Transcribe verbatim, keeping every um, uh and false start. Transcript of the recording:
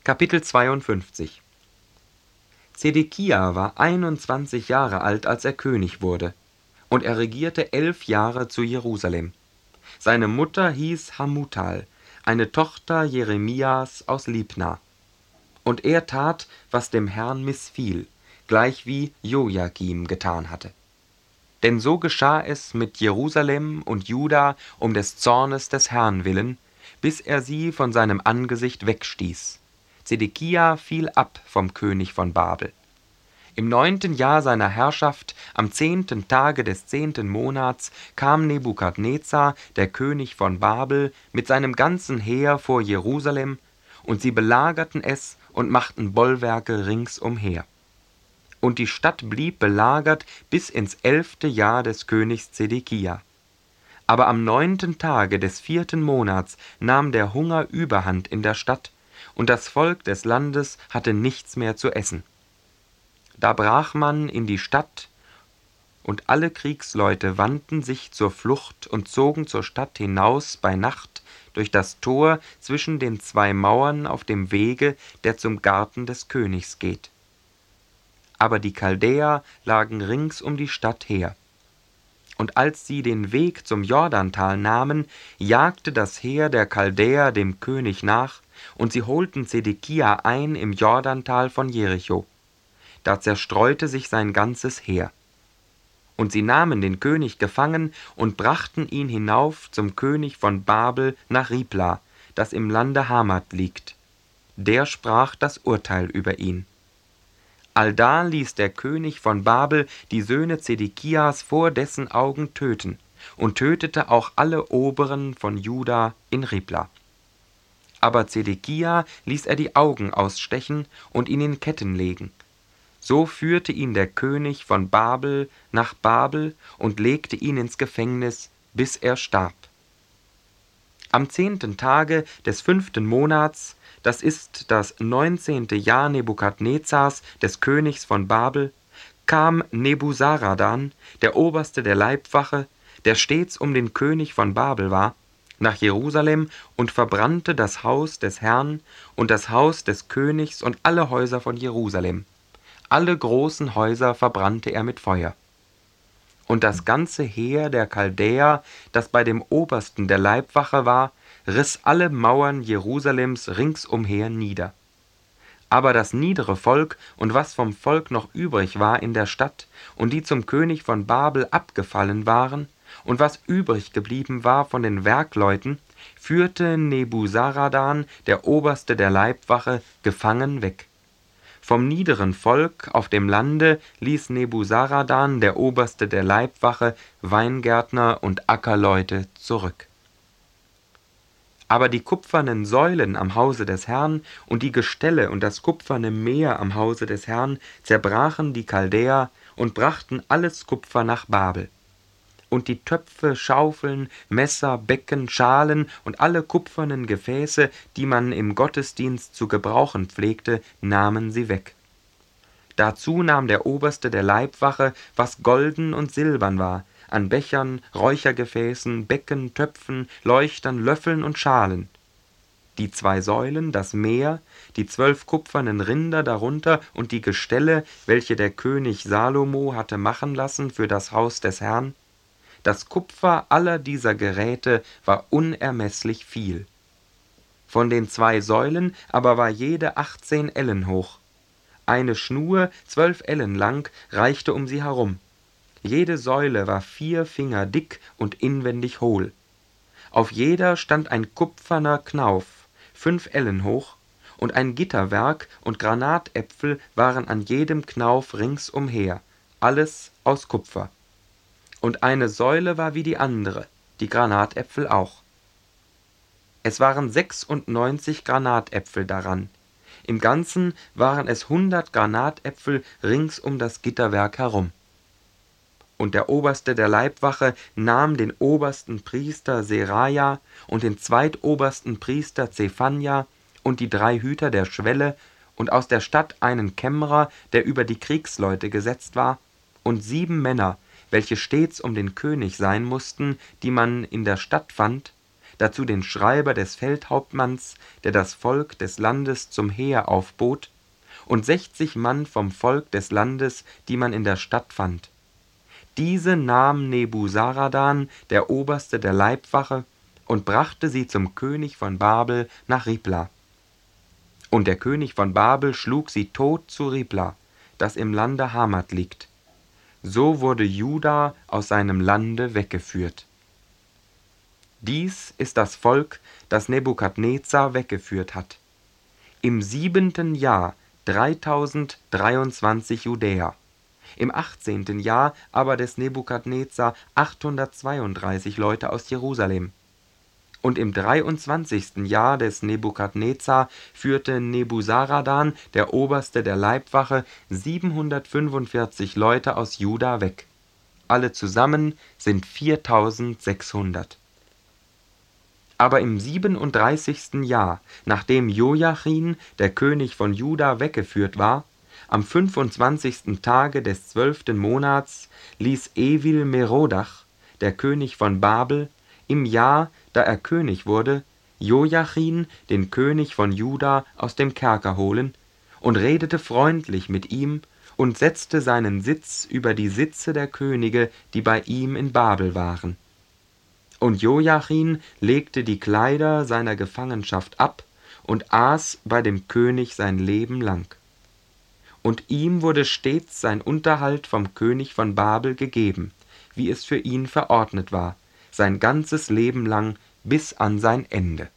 Kapitel zweiundfünfzig. Zedekia war einundzwanzig Jahre alt, als er König wurde, und er regierte elf Jahre zu Jerusalem. Seine Mutter hieß Hamutal, eine Tochter Jeremias aus Libna. Und er tat, was dem Herrn missfiel, gleichwie Jojakim getan hatte. Denn so geschah es mit Jerusalem und Juda um des Zornes des Herrn willen, bis er sie von seinem Angesicht wegstieß. Zedekia fiel ab vom König von Babel. Im neunten Jahr seiner Herrschaft, am zehnten Tage des zehnten Monats, kam Nebukadnezar, der König von Babel, mit seinem ganzen Heer vor Jerusalem, und sie belagerten es und machten Bollwerke ringsumher. Und die Stadt blieb belagert bis ins elfte Jahr des Königs Zedekia. Aber am neunten Tage des vierten Monats nahm der Hunger Überhand in der Stadt, und das Volk des Landes hatte nichts mehr zu essen. Da brach man in die Stadt, und alle Kriegsleute wandten sich zur Flucht und zogen zur Stadt hinaus bei Nacht durch das Tor zwischen den zwei Mauern auf dem Wege, der zum Garten des Königs geht. Aber die Chaldäer lagen rings um die Stadt her. Und als sie den Weg zum Jordantal nahmen, jagte das Heer der Chaldäer dem König nach, und sie holten Zedekia ein im Jordantal von Jericho. Da zerstreute sich sein ganzes Heer. Und sie nahmen den König gefangen und brachten ihn hinauf zum König von Babel nach Ribla, das im Lande Hamat liegt. Der sprach das Urteil über ihn. Allda ließ der König von Babel die Söhne Zedekias vor dessen Augen töten und tötete auch alle Oberen von Juda in Ribla. Aber Zedekia ließ er die Augen ausstechen und ihn in Ketten legen. So führte ihn der König von Babel nach Babel und legte ihn ins Gefängnis, bis er starb. Am zehnten Tage des fünften Monats, das ist das neunzehnte Jahr Nebukadnezars, des Königs von Babel, kam Nebuzaradan, der Oberste der Leibwache, der stets um den König von Babel war, nach Jerusalem und verbrannte das Haus des Herrn und das Haus des Königs und alle Häuser von Jerusalem. Alle großen Häuser verbrannte er mit Feuer. Und das ganze Heer der Chaldäer, das bei dem Obersten der Leibwache war, riss alle Mauern Jerusalems ringsumher nieder. Aber das niedere Volk und was vom Volk noch übrig war in der Stadt und die zum König von Babel abgefallen waren und was übrig geblieben war von den Werkleuten, führte Nebuzaradan, der Oberste der Leibwache, gefangen weg. Vom niederen Volk auf dem Lande ließ Nebuzaradan, der Oberste der Leibwache, Weingärtner und Ackerleute zurück. Aber die kupfernen Säulen am Hause des Herrn und die Gestelle und das kupferne Meer am Hause des Herrn zerbrachen die Chaldäer und brachten alles Kupfer nach Babel. Und die Töpfe, Schaufeln, Messer, Becken, Schalen und alle kupfernen Gefäße, die man im Gottesdienst zu gebrauchen pflegte, nahmen sie weg. Dazu nahm der Oberste der Leibwache, was golden und silbern war, an Bechern, Räuchergefäßen, Becken, Töpfen, Leuchtern, Löffeln und Schalen. Die zwei Säulen, das Meer, die zwölf kupfernen Rinder darunter und die Gestelle, welche der König Salomo hatte machen lassen für das Haus des Herrn. Das Kupfer aller dieser Geräte war unermeßlich viel. Von den zwei Säulen aber war jede achtzehn Ellen hoch. Eine Schnur, zwölf Ellen lang, reichte um sie herum. Jede Säule war vier Finger dick und inwendig hohl. Auf jeder stand ein kupferner Knauf, fünf Ellen hoch, und ein Gitterwerk und Granatäpfel waren an jedem Knauf ringsumher, alles aus Kupfer. Und eine Säule war wie die andere, die Granatäpfel auch. Es waren sechsundneunzig Granatäpfel daran. Im Ganzen waren es hundert Granatäpfel rings um das Gitterwerk herum. Und der Oberste der Leibwache nahm den obersten Priester Seraja und den zweitobersten Priester Zephania und die drei Hüter der Schwelle und aus der Stadt einen Kämmerer, der über die Kriegsleute gesetzt war, und sieben Männer, welche stets um den König sein mussten, die man in der Stadt fand, dazu den Schreiber des Feldhauptmanns, der das Volk des Landes zum Heer aufbot, und sechzig Mann vom Volk des Landes, die man in der Stadt fand. Diese nahm Nebuzaradan, der Oberste der Leibwache, und brachte sie zum König von Babel nach Ribla. Und der König von Babel schlug sie tot zu Ribla, das im Lande Hamat liegt. So wurde Juda aus seinem Lande weggeführt. Dies ist das Volk, das Nebukadnezar weggeführt hat. Im siebenten Jahr dreitausenddreiundzwanzig Judäer, im achtzehnten Jahr aber des Nebukadnezar achthundertzweiunddreißig Leute aus Jerusalem. Und im dreiundzwanzigsten Jahr des Nebukadnezar führte Nebuzaradan, der Oberste der Leibwache, siebenhundertfünfundvierzig Leute aus Juda weg. Alle zusammen sind viertausendsechshundert. Aber im siebenunddreißigsten Jahr, nachdem Jojachin, der König von Juda, weggeführt war, am fünfundzwanzigsten Tage des zwölften Monats, ließ Evil-Merodach, der König von Babel, im Jahr, da er König wurde, Jojachin, den König von Juda, aus dem Kerker holen und redete freundlich mit ihm und setzte seinen Sitz über die Sitze der Könige, die bei ihm in Babel waren. Und Jojachin legte die Kleider seiner Gefangenschaft ab und aß bei dem König sein Leben lang. Und ihm wurde stets sein Unterhalt vom König von Babel gegeben, wie es für ihn verordnet war, sein ganzes Leben lang bis an sein Ende.